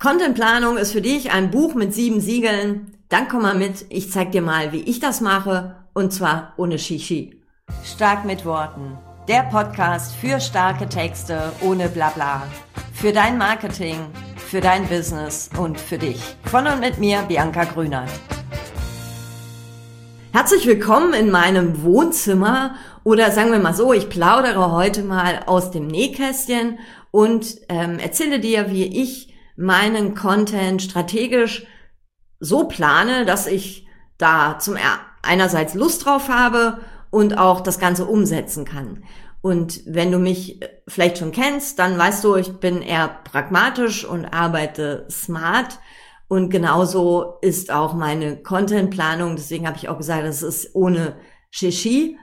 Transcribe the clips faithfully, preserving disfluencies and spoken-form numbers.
Contentplanung ist für dich ein Buch mit sieben Siegeln. Dann komm mal mit, ich zeig dir mal, wie ich das mache, und zwar ohne Shishi. Stark mit Worten. Der Podcast für starke Texte ohne Blabla. Für dein Marketing, für dein Business und für dich. Von und mit mir, Bianca Grünert. Herzlich willkommen in meinem Wohnzimmer, oder sagen wir mal so, ich plaudere heute mal aus dem Nähkästchen und ähm, erzähle dir, wie ich meinen Content strategisch so plane, dass ich da zum einerseits Lust drauf habe und auch das Ganze umsetzen kann. Und wenn du mich vielleicht schon kennst, dann weißt du, ich bin eher pragmatisch und arbeite smart. Und genauso ist auch meine Contentplanung. Deswegen habe ich auch gesagt, das ist ohne Shishi,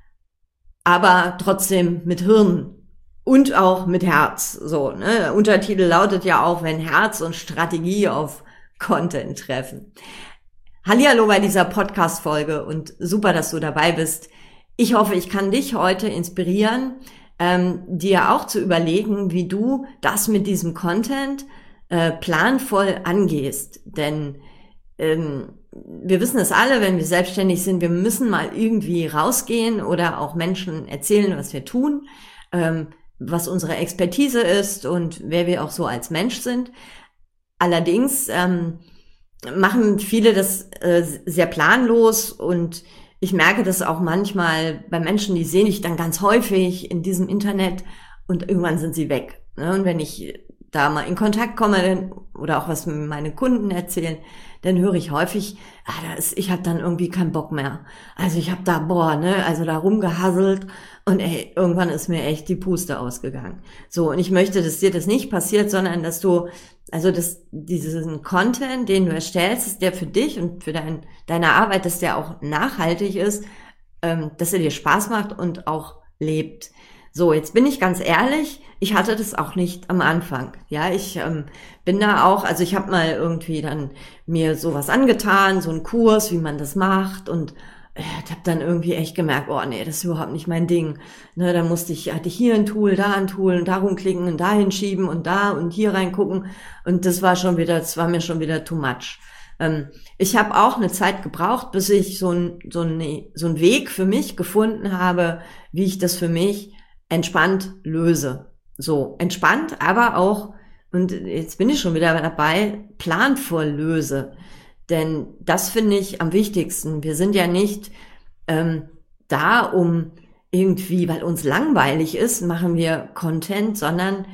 aber trotzdem mit Hirn. Und auch mit Herz, so, ne? Der Untertitel lautet ja auch, wenn Herz und Strategie auf Content treffen. Hallihallo bei dieser Podcast-Folge und super, dass du dabei bist. Ich hoffe, ich kann dich heute inspirieren, ähm, dir auch zu überlegen, wie du das mit diesem Content äh, planvoll angehst. Denn ähm, wir wissen es alle, wenn wir selbstständig sind, wir müssen mal irgendwie rausgehen oder auch Menschen erzählen, was wir tun. Ähm, was unsere Expertise ist und wer wir auch so als Mensch sind. Allerdings ähm, machen viele das äh, sehr planlos und ich merke das auch manchmal bei Menschen, die sehe ich dann ganz häufig in diesem Internet und irgendwann sind sie weg. Ne? Und wenn ich da mal in Kontakt komme dann, oder auch was meine Kunden erzählen, dann höre ich häufig, ah, da ist, ich habe dann irgendwie keinen Bock mehr. Also ich habe da, boah, ne, also da rumgehasselt und ey, irgendwann ist mir echt die Puste ausgegangen. So, und ich möchte, dass dir das nicht passiert, sondern dass du, also dass diesen Content, den du erstellst, dass der für dich und für dein, deine Arbeit, dass der auch nachhaltig ist, ähm, dass er dir Spaß macht und auch lebt. So, jetzt bin ich ganz ehrlich, ich hatte das auch nicht am Anfang. Ja, ich ähm, bin da auch, also ich habe mal irgendwie dann mir sowas angetan, so einen Kurs, wie man das macht und äh, ich habe dann irgendwie echt gemerkt, oh nee, das ist überhaupt nicht mein Ding. Ne, da musste ich, hatte ich hier ein Tool, da ein Tool und da rumklicken und da hinschieben und da und hier reingucken und das war schon wieder, das war mir schon wieder too much. Ähm, ich habe auch eine Zeit gebraucht, bis ich so ein so ein so ein Weg für mich gefunden habe, wie ich das für mich entspannt löse. So, entspannt, aber auch, und jetzt bin ich schon wieder dabei, planvoll löse. Denn das finde ich am wichtigsten. Wir sind ja nicht ähm, da, um irgendwie, weil uns langweilig ist, machen wir Content, sondern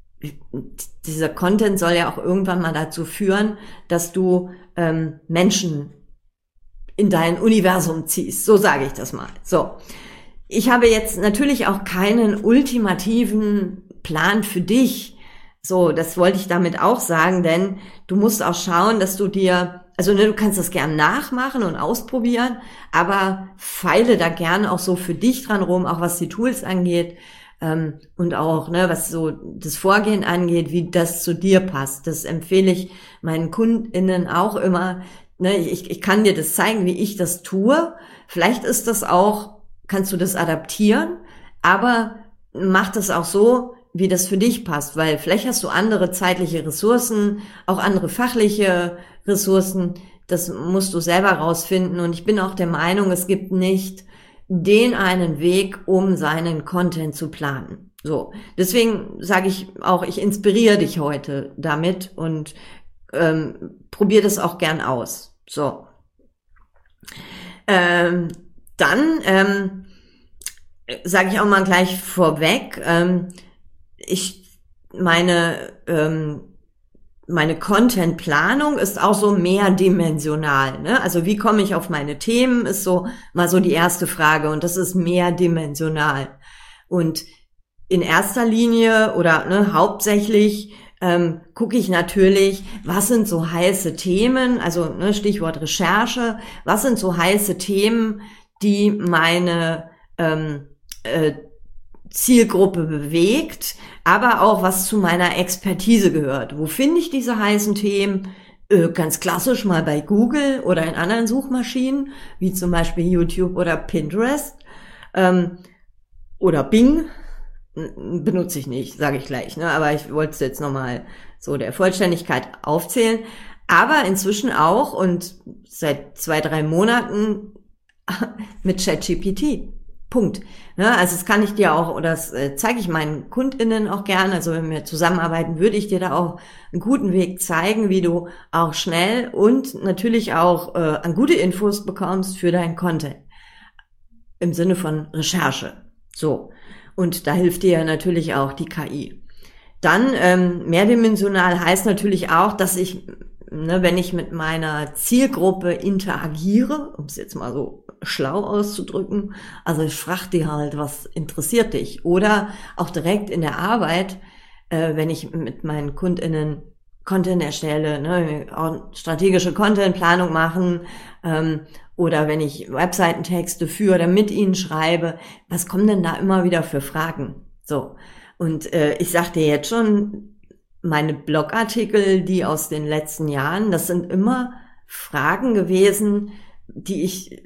dieser Content soll ja auch irgendwann mal dazu führen, dass du ähm, Menschen in dein Universum ziehst. So sage ich das mal. So. Ich habe jetzt natürlich auch keinen ultimativen Plan für dich. So, das wollte ich damit auch sagen, denn du musst auch schauen, dass du dir, also ne, du kannst das gern nachmachen und ausprobieren, aber feile da gern auch so für dich dran rum, auch was die Tools angeht ähm, und auch ne, was so das Vorgehen angeht, wie das zu dir passt. Das empfehle ich meinen KundInnen auch immer. Ne, ich, ich kann dir das zeigen, wie ich das tue. Vielleicht ist das auch kannst du das adaptieren, aber mach das auch so, wie das für dich passt, weil vielleicht hast du andere zeitliche Ressourcen, auch andere fachliche Ressourcen, das musst du selber rausfinden und ich bin auch der Meinung, es gibt nicht den einen Weg, um seinen Content zu planen. So, deswegen sage ich auch, ich inspiriere dich heute damit und ähm, probier das auch gern aus. So. Ähm, Dann ähm, sage ich auch mal gleich vorweg, ähm, ich meine ähm, meine Contentplanung ist auch so mehrdimensional. Ne? Also wie komme ich auf meine Themen, ist so mal so die erste Frage und das ist mehrdimensional. Und in erster Linie oder ne, hauptsächlich ähm, gucke ich natürlich, was sind so heiße Themen, also ne, Stichwort Recherche, was sind so heiße Themen, die meine ähm, äh, Zielgruppe bewegt, aber auch was zu meiner Expertise gehört. Wo finde ich diese heißen Themen? Äh, ganz klassisch mal bei Google oder in anderen Suchmaschinen, wie zum Beispiel YouTube oder Pinterest ähm, oder Bing. Benutze ich nicht, sage ich gleich, ne? Aber ich wollte es jetzt nochmal so der Vollständigkeit aufzählen, aber inzwischen auch und seit zwei, drei Monaten mit ChatGPT. Punkt. Ja, also das kann ich dir auch, oder das äh, zeige ich meinen KundInnen auch gerne, also wenn wir zusammenarbeiten, würde ich dir da auch einen guten Weg zeigen, wie du auch schnell und natürlich auch äh, an gute Infos bekommst für deinen Content. Im Sinne von Recherche. So. Und da hilft dir natürlich auch die K I. Dann ähm, mehrdimensional heißt natürlich auch, dass ich, ne, wenn ich mit meiner Zielgruppe interagiere, um es jetzt mal so schlau auszudrücken, also ich frage die halt, was interessiert dich? Oder auch direkt in der Arbeit, äh, wenn ich mit meinen KundInnen Content erstelle, ne, auch strategische Contentplanung machen, ähm, oder wenn ich Webseitentexte für oder mit ihnen schreibe, was kommen denn da immer wieder für Fragen? So. Und äh, ich sag dir jetzt schon, meine Blogartikel, die aus den letzten Jahren, das sind immer Fragen gewesen, die ich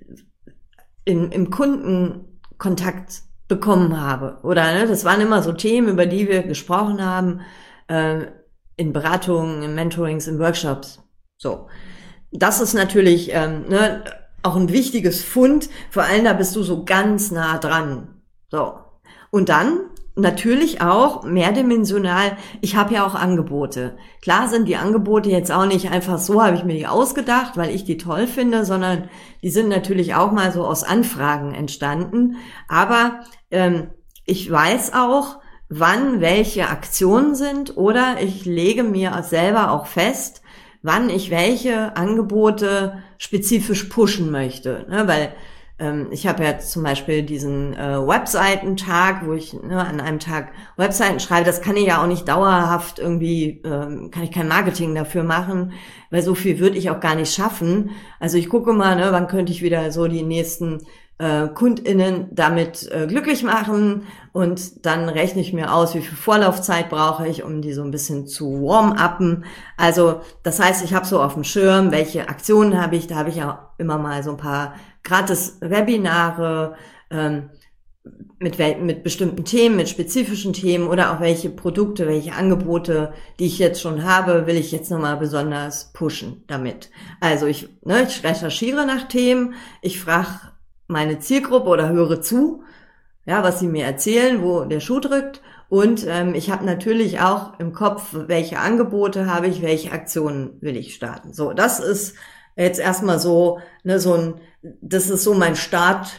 in, im Kundenkontakt bekommen habe. Oder ne, das waren immer so Themen, über die wir gesprochen haben, äh, in Beratungen, in Mentorings, in Workshops. So. Das ist natürlich ähm, ne, auch ein wichtiges Fund, vor allem da bist du so ganz nah dran. So. Und dann natürlich auch mehrdimensional, ich habe ja auch Angebote. Klar sind die Angebote jetzt auch nicht einfach so, habe ich mir die ausgedacht, weil ich die toll finde, sondern die sind natürlich auch mal so aus Anfragen entstanden. Aber ähm, ich weiß auch, wann welche Aktionen sind, oder ich lege mir selber auch fest, wann ich welche Angebote spezifisch pushen möchte, ne, weil ähm, ich habe ja zum Beispiel diesen äh, Webseitentag, wo ich ne, an einem Tag Webseiten schreibe. Das kann ich ja auch nicht dauerhaft irgendwie, ähm, kann ich kein Marketing dafür machen, weil so viel würde ich auch gar nicht schaffen. Also ich gucke mal, ne, wann könnte ich wieder so die nächsten äh, KundInnen damit äh, glücklich machen, und dann rechne ich mir aus, wie viel Vorlaufzeit brauche ich, um die so ein bisschen zu warm-uppen. Also das heißt, ich habe so auf dem Schirm, welche Aktionen habe ich, da habe ich ja immer mal so ein paar gratis Webinare ähm, mit, mit bestimmten Themen, mit spezifischen Themen, oder auch welche Produkte, welche Angebote, die ich jetzt schon habe, will ich jetzt nochmal besonders pushen damit. Also ich, ne, ich recherchiere nach Themen, ich frage meine Zielgruppe oder höre zu, ja, was sie mir erzählen, wo der Schuh drückt, und ähm, ich habe natürlich auch im Kopf, welche Angebote habe ich, welche Aktionen will ich starten. So, das ist jetzt erstmal so, ne, so ein, das ist so mein Start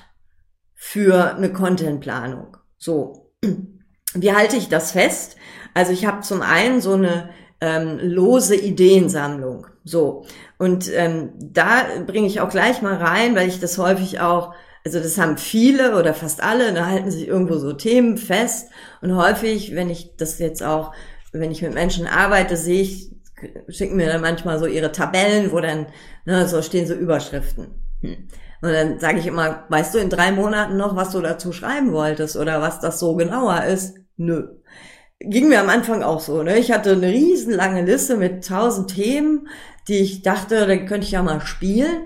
für eine Contentplanung. So, wie halte ich das fest? Also ich habe zum einen so eine ähm, lose Ideensammlung. So, und ähm, da bringe ich auch gleich mal rein, weil ich das häufig auch, also das haben viele oder fast alle, da halten sich irgendwo so Themen fest, und häufig, wenn ich das jetzt auch, wenn ich mit Menschen arbeite, sehe ich, schicken mir dann manchmal so ihre Tabellen, wo dann, ne, so stehen so Überschriften. Hm. Und dann sage ich immer, weißt du in drei Monaten noch, was du dazu schreiben wolltest oder was das so genauer ist? Nö. Ging mir am Anfang auch so, ne? Ich hatte eine riesenlange Liste mit tausend Themen, die ich dachte, dann könnte ich ja mal spielen.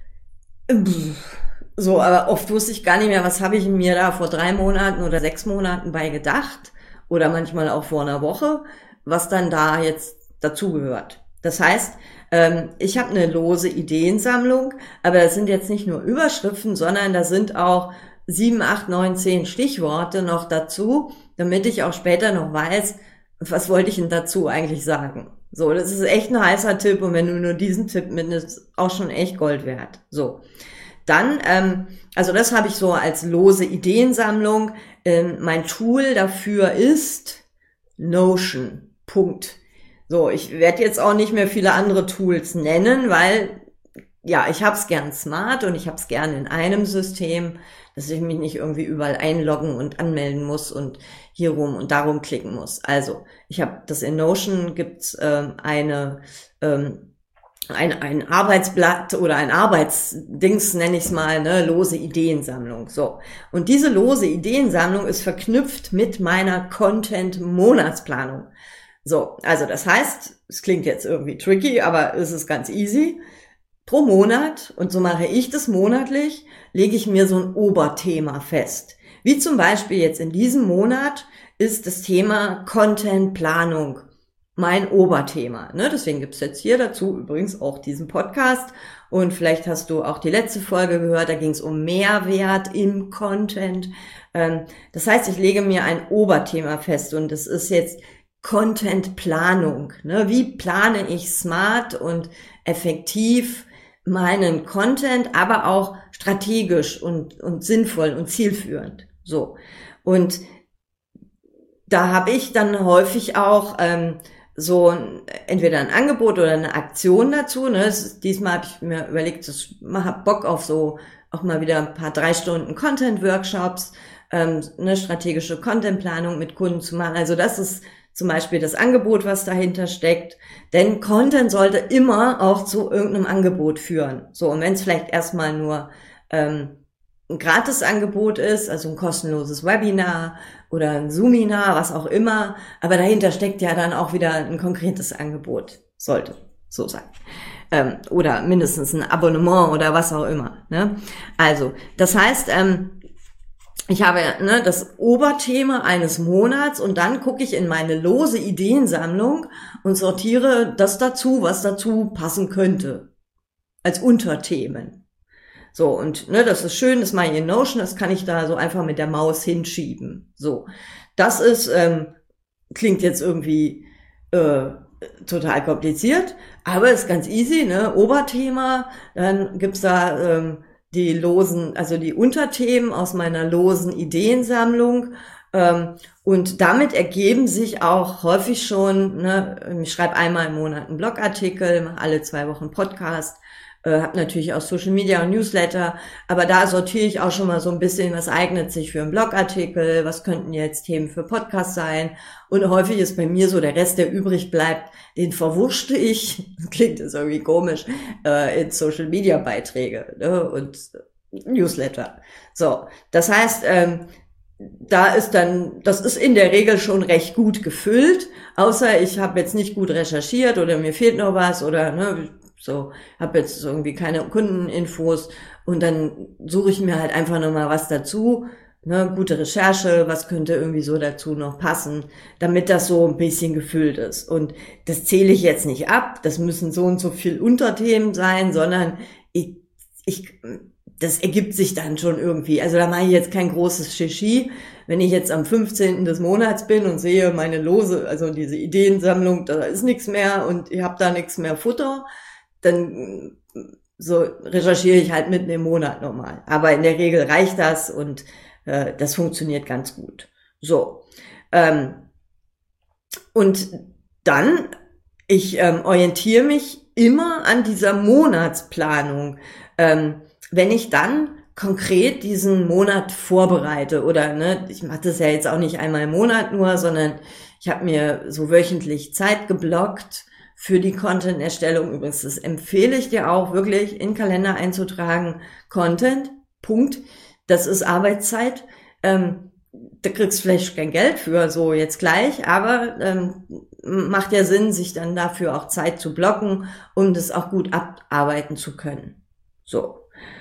So, aber oft wusste ich gar nicht mehr, was habe ich mir da vor drei Monaten oder sechs Monaten bei gedacht, oder manchmal auch vor einer Woche, was dann da jetzt dazugehört. Das heißt, ähm, ich habe eine lose Ideensammlung, aber das sind jetzt nicht nur Überschriften, sondern da sind auch sieben, acht, neun, zehn Stichworte noch dazu, damit ich auch später noch weiß, was wollte ich denn dazu eigentlich sagen. So, das ist echt ein heißer Tipp, und wenn du nur diesen Tipp mitnimmst, auch schon echt Gold wert. So, dann, ähm, also das habe ich so als lose Ideensammlung. Ähm, mein Tool dafür ist Notion. Punkt. So, ich werde jetzt auch nicht mehr viele andere Tools nennen, weil, ja, ich hab's gern smart und ich hab's gern in einem System, dass ich mich nicht irgendwie überall einloggen und anmelden muss und hier rum und darum klicken muss. Also, ich habe das in Notion, gibt's ähm, eine ähm, ein, ein Arbeitsblatt oder ein Arbeitsdings, nenne ich es mal, ne, lose Ideensammlung. So. Und diese lose Ideensammlung ist verknüpft mit meiner Content-Monatsplanung. So, also das heißt, es klingt jetzt irgendwie tricky, aber es ist ganz easy. Pro Monat, und so mache ich das monatlich, lege ich mir so ein Oberthema fest. Wie zum Beispiel jetzt in diesem Monat ist das Thema Contentplanung mein Oberthema. Ne? Deswegen gibt's jetzt hier dazu übrigens auch diesen Podcast. Und vielleicht hast du auch die letzte Folge gehört, da ging es um Mehrwert im Content. Ähm, das heißt, ich lege mir ein Oberthema fest und das ist jetzt Content-Planung. Ne? Wie plane ich smart und effektiv meinen Content, aber auch strategisch und, und sinnvoll und zielführend. So. Und da habe ich dann häufig auch ähm, so ein, entweder ein Angebot oder eine Aktion dazu. Ne? Ist, diesmal habe ich mir überlegt, ich habe Bock auf so auch mal wieder ein paar drei Stunden Content-Workshops, ähm, eine strategische Content-Planung mit Kunden zu machen. Also das ist zum Beispiel das Angebot, was dahinter steckt. Denn Content sollte immer auch zu irgendeinem Angebot führen. So, und wenn es vielleicht erstmal nur ähm, ein Gratisangebot ist, also ein kostenloses Webinar oder ein Zoominar, was auch immer, aber dahinter steckt ja dann auch wieder ein konkretes Angebot, sollte so sein. Ähm, oder mindestens ein Abonnement oder was auch immer. Ne? Also, das heißt, ähm, ich habe ne, das Oberthema eines Monats und dann gucke ich in meine lose Ideensammlung und sortiere das dazu, was dazu passen könnte, als Unterthemen. So, und ne, das ist schön, das mache ich in Notion, das kann ich da so einfach mit der Maus hinschieben. So, das ist, ähm, klingt jetzt irgendwie äh, total kompliziert, aber ist ganz easy, ne? Oberthema, dann gibt's da ähm, die losen, also die Unterthemen aus meiner losen Ideensammlung. Ähm, und damit ergeben sich auch häufig schon, ne, ich schreibe einmal im Monat einen Blogartikel, mache alle zwei Wochen Podcast, äh, habe natürlich auch Social Media und Newsletter, aber da sortiere ich auch schon mal so ein bisschen, was eignet sich für einen Blogartikel, was könnten jetzt Themen für Podcast sein. Und häufig ist bei mir so der Rest, der übrig bleibt, den verwurschte ich, das klingt jetzt irgendwie komisch, äh, in Social Media Beiträge, ne, und Newsletter. So, das heißt, ähm, da ist dann, das ist in der Regel schon recht gut gefüllt, außer ich habe jetzt nicht gut recherchiert oder mir fehlt noch was oder ne, so, habe jetzt irgendwie keine Kundeninfos und dann suche ich mir halt einfach nochmal was dazu, ne, gute Recherche, was könnte irgendwie so dazu noch passen, damit das so ein bisschen gefüllt ist. Und das zähle ich jetzt nicht ab, das müssen so und so viel Unterthemen sein, sondern ich, ich, das ergibt sich dann schon irgendwie. Also da mache ich jetzt kein großes Shishi. Wenn ich jetzt am fünfzehnten des Monats bin und sehe meine lose, also diese Ideensammlung, da ist nichts mehr und ich habe da nichts mehr Futter, dann so recherchiere ich halt mitten im Monat nochmal. Aber in der Regel reicht das und äh, das funktioniert ganz gut. So. Ähm, und dann, ich ähm, orientiere mich immer an dieser Monatsplanung. Ähm, wenn ich dann konkret diesen Monat vorbereite oder ne, ich mache das ja jetzt auch nicht einmal im Monat nur, sondern ich habe mir so wöchentlich Zeit geblockt für die Content-Erstellung. Übrigens, das empfehle ich dir auch wirklich in den Kalender einzutragen. Content, Punkt. Das ist Arbeitszeit. Ähm, da kriegst du vielleicht kein Geld für, so jetzt gleich, aber ähm, macht ja Sinn, sich dann dafür auch Zeit zu blocken, um das auch gut abarbeiten zu können. So.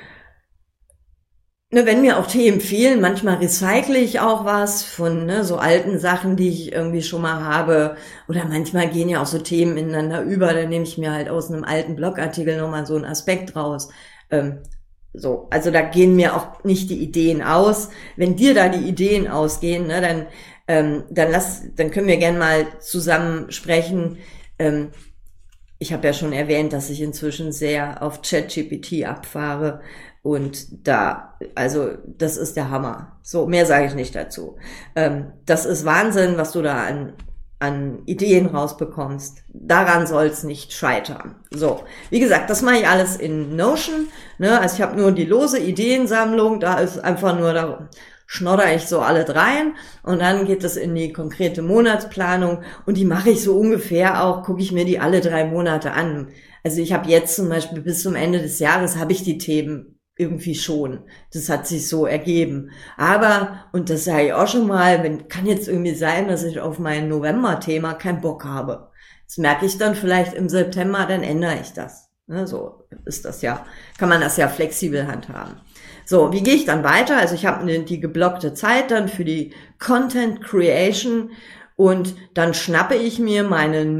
Ne, wenn mir auch Themen fehlen, manchmal recycle ich auch was von ne, so alten Sachen, die ich irgendwie schon mal habe. Oder manchmal gehen ja auch so Themen ineinander über, dann nehme ich mir halt aus einem alten Blogartikel nochmal so einen Aspekt raus. Ähm, so, also da gehen mir auch nicht die Ideen aus. Wenn dir da die Ideen ausgehen, ne, dann ähm, dann lass, dann können wir gerne mal zusammen sprechen. Ähm, ich habe ja schon erwähnt, dass ich inzwischen sehr auf ChatGPT abfahre. Und da, also das ist der Hammer. So, mehr sage ich nicht dazu. Ähm, das ist Wahnsinn, was du da an, an Ideen rausbekommst. Daran soll es nicht scheitern. So, wie gesagt, das mache ich alles in Notion. Ne? Also ich habe nur die lose Ideensammlung. Da ist einfach nur, da schnodder ich so alle dreien. Und dann geht es in die konkrete Monatsplanung. Und die mache ich so ungefähr auch, gucke ich mir die alle drei Monate an. Also ich habe jetzt zum Beispiel bis zum Ende des Jahres habe ich die Themen irgendwie schon. Das hat sich so ergeben. Aber, und das sage ich auch schon mal, wenn, kann jetzt irgendwie sein, dass ich auf mein November-Thema keinen Bock habe. Das merke ich dann vielleicht im September, dann ändere ich das. Ne, so ist das ja, kann man das ja flexibel handhaben. So, wie gehe ich dann weiter? Also ich habe die geblockte Zeit dann für die Content Creation Und dann schnappe ich mir meinen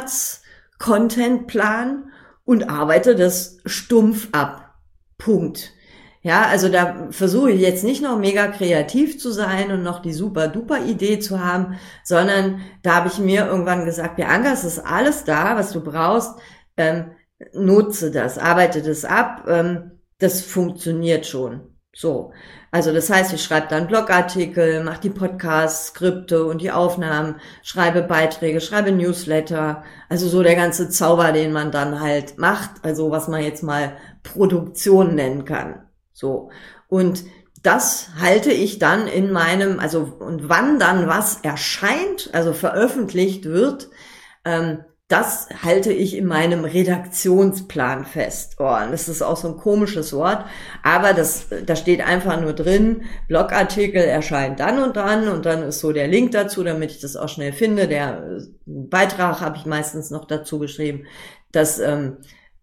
Monats-Contentplan und arbeite das stumpf ab. Punkt. Ja, also da versuche ich jetzt nicht noch mega kreativ zu sein und noch die super duper Idee zu haben, sondern da habe ich mir irgendwann gesagt, Bianca, es ist alles da, was du brauchst, ähm, nutze das, arbeite das ab, ähm, das funktioniert schon. So, also das heißt, ich schreibe dann Blogartikel, mache die Podcasts, Skripte und die Aufnahmen, schreibe Beiträge, schreibe Newsletter, also so der ganze Zauber, den man dann halt macht, also was man jetzt mal Produktion nennen kann. So, und das halte ich dann in meinem, also und wann dann was erscheint, also veröffentlicht wird, ähm, das halte ich in meinem Redaktionsplan fest. Oh, und das ist auch so ein komisches Wort, aber das, da steht einfach nur drin, Blogartikel erscheint dann und dann und dann ist so der Link dazu, damit ich das auch schnell finde. Der Beitrag habe ich meistens noch dazu geschrieben. Das ähm,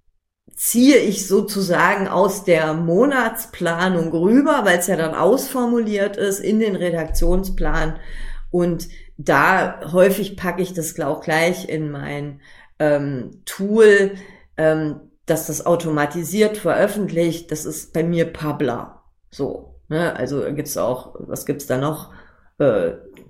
ziehe ich sozusagen aus der Monatsplanung rüber, weil es ja dann ausformuliert ist in den Redaktionsplan, und da häufig packe ich das auch gleich in mein ähm, Tool, ähm, dass das automatisiert veröffentlicht. Das ist bei mir Publer. So, ne? Also gibt's auch, was gibt's da noch? Äh,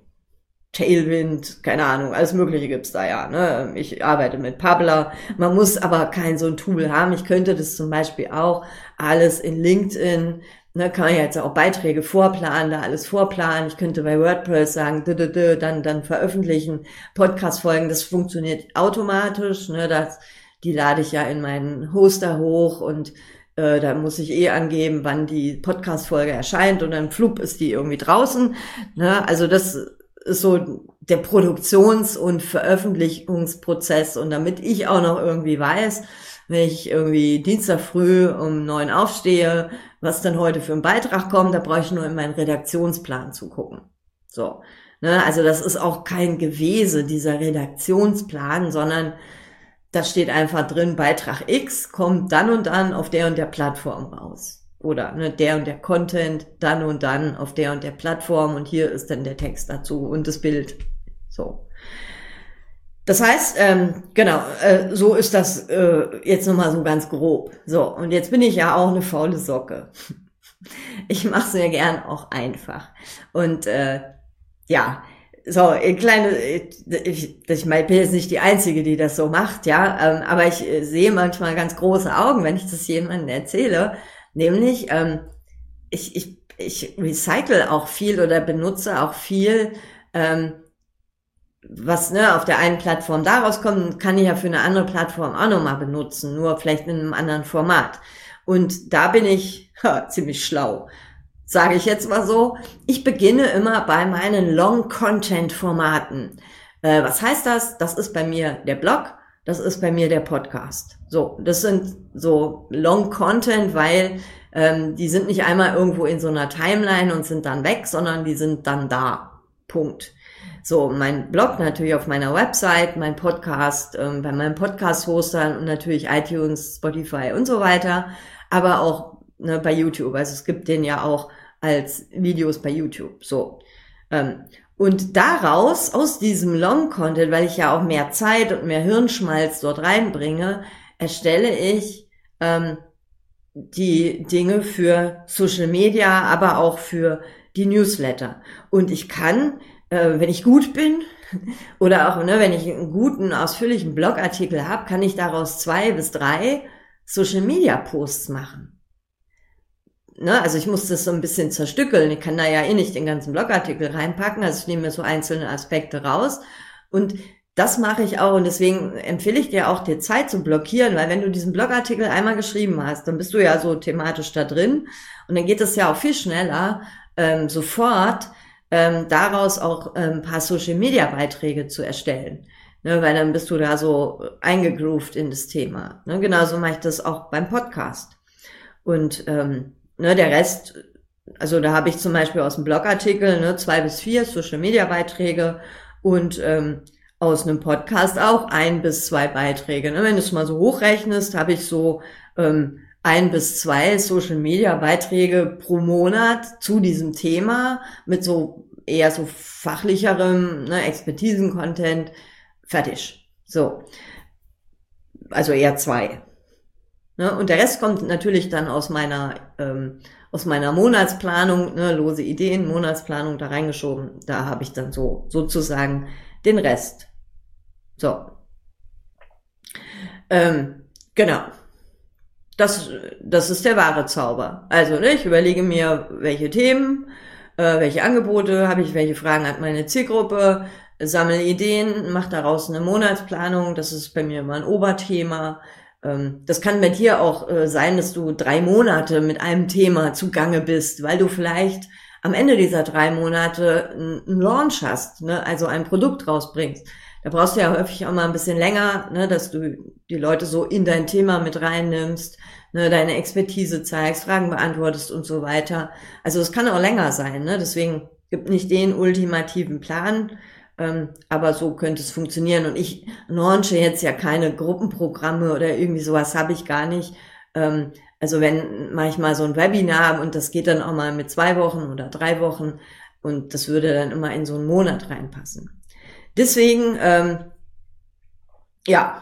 Tailwind, keine Ahnung, alles Mögliche gibt's da ja. Ne? Ich arbeite mit Publer. Man muss aber kein so ein Tool haben. Ich könnte das zum Beispiel auch alles in LinkedIn, ne, kann man jetzt auch Beiträge vorplanen, da alles vorplanen. Ich könnte bei WordPress sagen, dü, dü, dü, dann dann veröffentlichen, Podcast-Folgen. Das funktioniert automatisch. Ne? Das, die lade ich ja in meinen Hoster hoch und äh, da muss ich eh angeben, wann die Podcast-Folge erscheint und dann flupp ist die irgendwie draußen. Ne? Also das ist so der Produktions- und Veröffentlichungsprozess. Und damit ich auch noch irgendwie weiß, wenn ich irgendwie Dienstag früh um neun aufstehe, was dann heute für ein Beitrag kommt, da brauche ich nur in meinen Redaktionsplan zu gucken. So, ne? Also das ist auch kein Gewese, dieser Redaktionsplan, sondern da steht einfach drin, Beitrag X kommt dann und dann auf der und der Plattform raus. Oder ne, der und der Content dann und dann auf der und der Plattform und hier ist dann der Text dazu und das Bild. So. Das heißt, ähm, genau, äh, so ist das äh, jetzt nochmal so ganz grob. So, und jetzt bin ich ja auch eine faule Socke. Ich mache es mir gern auch einfach. Und äh, ja, so, eine kleine, ich, ich meine, ich bin jetzt nicht die Einzige, die das so macht, ja, ähm, aber ich äh, sehe manchmal ganz große Augen, wenn ich das jemandem erzähle. Nämlich, ähm, ich, ich, ich recycle auch viel oder benutze auch viel, ähm, was ne auf der einen Plattform daraus kommt, kann ich ja für eine andere Plattform auch nochmal benutzen, nur vielleicht in einem anderen Format. Und da bin ich ha, ziemlich schlau, sage ich jetzt mal so. Ich beginne immer bei meinen Long-Content-Formaten. Äh, was heißt das? Das ist bei mir der Blog, das ist bei mir der Podcast. So, das sind so Long Content, weil ähm, die sind nicht einmal irgendwo in so einer Timeline und sind dann weg, sondern die sind dann da. Punkt. So, mein Blog natürlich auf meiner Website, mein Podcast ähm, bei meinem Podcast-Hostern und natürlich iTunes, Spotify und so weiter, aber auch ne, bei YouTube. Also es gibt den ja auch als Videos bei YouTube. So. Ähm, Und daraus, aus diesem Long-Content, weil ich ja auch mehr Zeit und mehr Hirnschmalz dort reinbringe, erstelle ich ähm, die Dinge für Social Media, aber auch für die Newsletter. Und ich kann, äh, wenn ich gut bin, oder auch ne, wenn ich einen guten, ausführlichen Blogartikel habe, kann ich daraus zwei bis drei Social Media Posts machen. Ne, also ich muss das so ein bisschen zerstückeln. Ich kann da ja eh nicht den ganzen Blogartikel reinpacken, also ich nehme mir so einzelne Aspekte raus und das mache ich auch und deswegen empfehle ich dir auch, dir Zeit zu blockieren, weil wenn du diesen Blogartikel einmal geschrieben hast, dann bist du ja so thematisch da drin und dann geht es ja auch viel schneller, ähm, sofort ähm, daraus auch ähm, ein paar Social-Media-Beiträge zu erstellen. Ne, weil dann bist du da so eingegroovt in das Thema. Ne, genauso mache ich das auch beim Podcast. Und ähm, ne, der Rest, also da habe ich zum Beispiel aus dem Blogartikel ne, zwei bis vier Social-Media-Beiträge und ähm, aus einem Podcast auch ein bis zwei Beiträge. Ne? Wenn du es mal so hochrechnest, habe ich so ähm, ein bis zwei Social-Media-Beiträge pro Monat zu diesem Thema mit so eher so fachlicherem, ne, Expertisen-Content, fertig. So. Also eher zwei. Ne? Und der Rest kommt natürlich dann aus meiner, ähm, aus meiner Monatsplanung, ne, lose Ideen, Monatsplanung da reingeschoben. Da habe ich dann so, sozusagen den Rest. So. Ähm, genau. Das, das ist der wahre Zauber. Also, ne, ich überlege mir, welche Themen, äh, welche Angebote habe ich, welche Fragen hat meine Zielgruppe, sammle Ideen, mache daraus eine Monatsplanung. Das ist bei mir immer ein Oberthema. Ähm, das kann bei dir auch äh, sein, dass du drei Monate mit einem Thema zugange bist, weil du vielleicht am Ende dieser drei Monate einen Launch hast, ne, also ein Produkt rausbringst. Da brauchst du ja häufig auch mal ein bisschen länger, ne, dass du die Leute so in dein Thema mit reinnimmst, ne, deine Expertise zeigst, Fragen beantwortest und so weiter. Also es kann auch länger sein, ne? Deswegen gibt nicht den ultimativen Plan, ähm, aber so könnte es funktionieren. Und ich launche jetzt ja keine Gruppenprogramme oder irgendwie sowas, habe ich gar nicht. Ähm, also wenn mache ich mal so ein Webinar und das geht dann auch mal mit zwei Wochen oder drei Wochen und das würde dann immer in so einen Monat reinpassen. Deswegen, ähm, ja,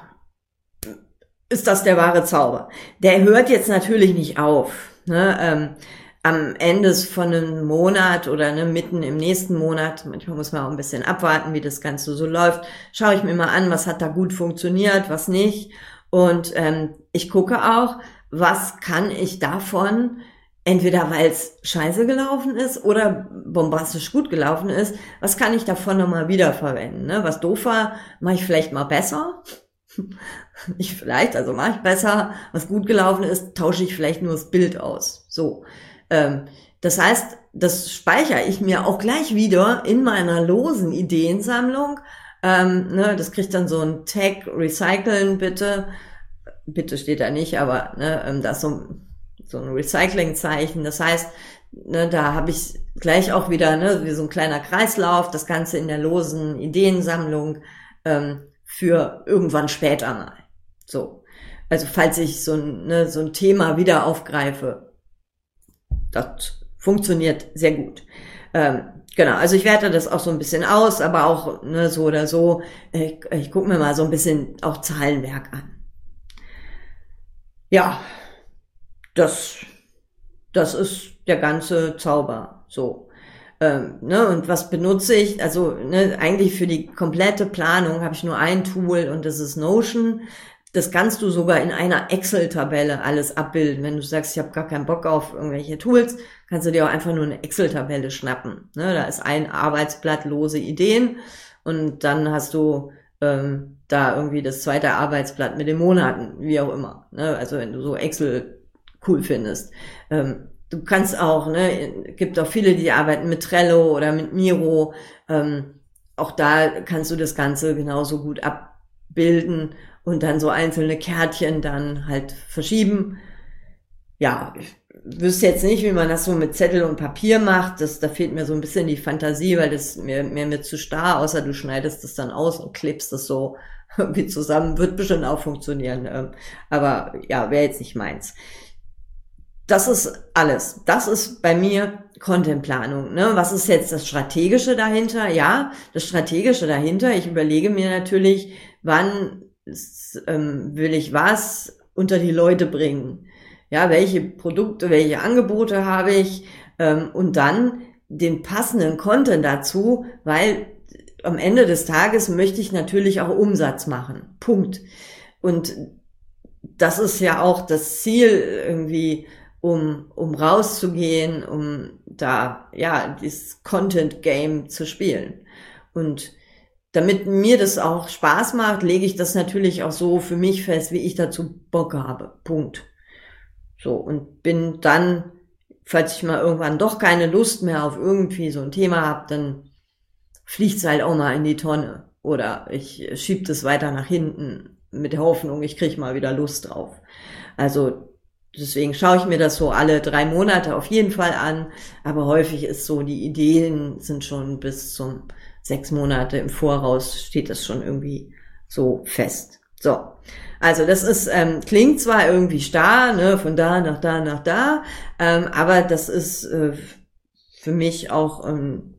ist das der wahre Zauber. Der hört jetzt natürlich nicht auf. Ne? Ähm, am Ende von einem Monat oder ne, mitten im nächsten Monat, manchmal muss man auch ein bisschen abwarten, wie das Ganze so läuft, schaue ich mir mal an, was hat da gut funktioniert, was nicht. Und ähm, ich gucke auch, was kann ich davon, entweder weil es scheiße gelaufen ist oder bombastisch gut gelaufen ist, was kann ich davon nochmal wiederverwenden? Ne? Was doof war, mache ich vielleicht mal besser. Nicht vielleicht, also mache ich besser. Was gut gelaufen ist, tausche ich vielleicht nur das Bild aus. So, ähm, das heißt, das speichere ich mir auch gleich wieder in meiner losen Ideensammlung. Ähm, ne, das kriegt dann so ein Tag, recyceln bitte. Bitte steht da nicht, aber ne, ähm, da ist so so ein Recyclingzeichen. Das heißt, ne, da habe ich gleich auch wieder ne, wie so ein kleiner Kreislauf, das Ganze in der losen Ideensammlung ähm, für irgendwann später mal. So, also falls ich so ein, ne, so ein Thema wieder aufgreife, das funktioniert sehr gut. Ähm, genau, also ich werte das auch so ein bisschen aus, aber auch ne, so oder so, ich, ich gucke mir mal so ein bisschen auch Zahlenwerk an. Ja, das, das ist der ganze Zauber, so. Ähm, ne, und was benutze ich? Also ne, eigentlich für die komplette Planung habe ich nur ein Tool und das ist Notion. Das kannst du sogar in einer Excel-Tabelle alles abbilden. Wenn du sagst, ich habe gar keinen Bock auf irgendwelche Tools, kannst du dir auch einfach nur eine Excel-Tabelle schnappen. Ne, da ist ein Arbeitsblatt lose Ideen und dann hast du ähm, da irgendwie das zweite Arbeitsblatt mit den Monaten, wie auch immer. Ne, also wenn du so Excel cool findest. Ähm, Du kannst auch, ne, gibt auch viele, die arbeiten mit Trello oder mit Miro. Ähm, auch da kannst du das Ganze genauso gut abbilden und dann so einzelne Kärtchen dann halt verschieben. Ja, ich wüsste jetzt nicht, wie man das so mit Zettel und Papier macht. Das, da fehlt mir so ein bisschen die Fantasie, weil das mir, mir mit zu starr, außer du schneidest das dann aus und klebst das so irgendwie zusammen. Wird bestimmt auch funktionieren. Ähm, aber ja, wäre jetzt nicht meins. Das ist alles. Das ist bei mir Contentplanung. Ne? Was ist jetzt das Strategische dahinter? Ja, das Strategische dahinter. Ich überlege mir natürlich, wann ähm, will ich was unter die Leute bringen. Ja, welche Produkte, welche Angebote habe ich? Ähm, und dann den passenden Content dazu, weil am Ende des Tages möchte ich natürlich auch Umsatz machen. Punkt. Und das ist ja auch das Ziel irgendwie, um um rauszugehen, um da ja dieses Content Game zu spielen. Und damit mir das auch Spaß macht, lege ich das natürlich auch so für mich fest, wie ich dazu Bock habe. Punkt. So, und bin dann, falls ich mal irgendwann doch keine Lust mehr auf irgendwie so ein Thema habe, dann fliegt's halt auch mal in die Tonne. Oder ich schieb das weiter nach hinten mit der Hoffnung, ich krieg mal wieder Lust drauf. Also deswegen schaue ich mir das so alle drei Monate auf jeden Fall an, aber häufig ist so, die Ideen sind schon bis zum sechs Monate im Voraus, steht das schon irgendwie so fest. So, also das ist, ähm, klingt zwar irgendwie starr, ne, von da nach da nach da, ähm, aber das ist äh, für mich auch ähm,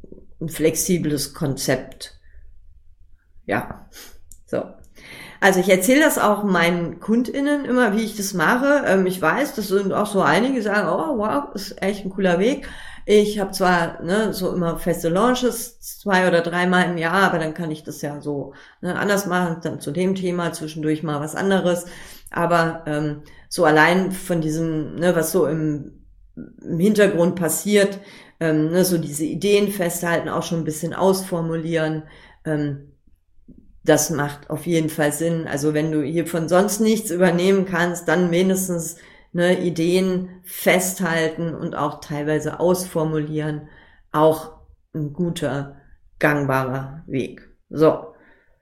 ein flexibles Konzept. Ja, so. Also ich erzähle das auch meinen KundInnen immer, wie ich das mache. Ähm, ich weiß, das sind auch so einige, die sagen, oh wow, ist echt ein cooler Weg. Ich habe zwar ne, so immer feste Launches, zwei oder dreimal im Jahr, aber dann kann ich das ja so ne, anders machen, dann zu dem Thema, zwischendurch mal was anderes. Aber ähm, so allein von diesem, ne, was so im, im Hintergrund passiert, ähm, ne, so diese Ideen festhalten, auch schon ein bisschen ausformulieren, ähm, das macht auf jeden Fall Sinn. Also wenn du hier von sonst nichts übernehmen kannst, dann mindestens ne, Ideen festhalten und auch teilweise ausformulieren. Auch ein guter, gangbarer Weg. So.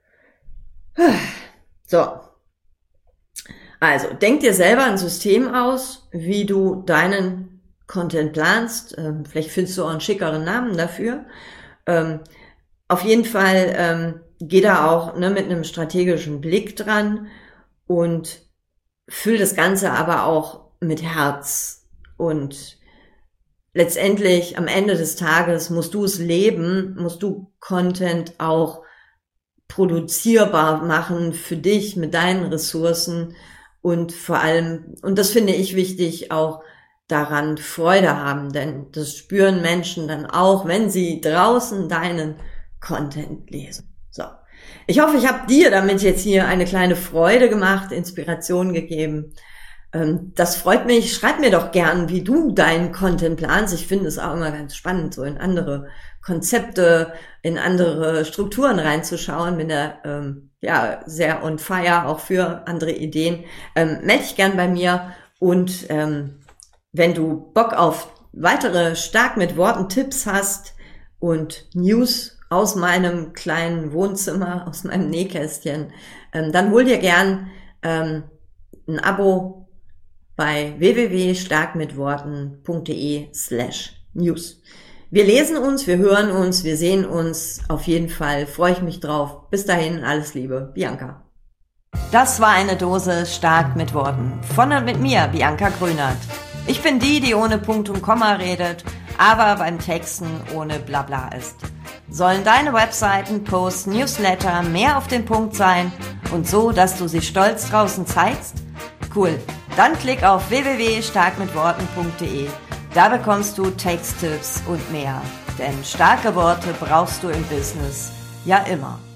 So. Also, denk dir selber ein System aus, wie du deinen Content planst. Ähm, vielleicht findest du auch einen schickeren Namen dafür. Ähm, auf jeden Fall ähm, geh da auch ne, mit einem strategischen Blick dran und füll das Ganze aber auch mit Herz. Und letztendlich am Ende des Tages musst du es leben, musst du Content auch produzierbar machen für dich mit deinen Ressourcen und vor allem, und das finde ich wichtig, auch daran Freude haben, denn das spüren Menschen dann auch, wenn sie draußen deinen Content lesen. So. Ich hoffe, ich habe dir damit jetzt hier eine kleine Freude gemacht, Inspiration gegeben. Das freut mich. Schreib mir doch gern, wie du deinen Content planst. Ich finde es auch immer ganz spannend, so in andere Konzepte, in andere Strukturen reinzuschauen. Bin da ähm, ja sehr on fire, auch für andere Ideen. Ähm, melde dich gern bei mir und ähm, wenn du Bock auf weitere stark mit Worten Tipps hast und News aus meinem kleinen Wohnzimmer, aus meinem Nähkästchen, ähm, dann hol dir gern ähm, ein Abo bei w w w punkt stark mit worten punkt d e slash news. Wir lesen uns, wir hören uns, wir sehen uns. Auf jeden Fall freue ich mich drauf. Bis dahin, alles Liebe, Bianca. Das war eine Dose stark mit Worten. Von und mit mir, Bianca Grünert. Ich bin die, die ohne Punkt und Komma redet, aber beim Texten ohne Blabla ist. Sollen deine Webseiten, Posts, Newsletter mehr auf den Punkt sein und so, dass du sie stolz draußen zeigst? Cool. Dann klick auf w w w punkt stark mit worten punkt d e. Da bekommst du Texttipps und mehr. Denn starke Worte brauchst du im Business ja immer.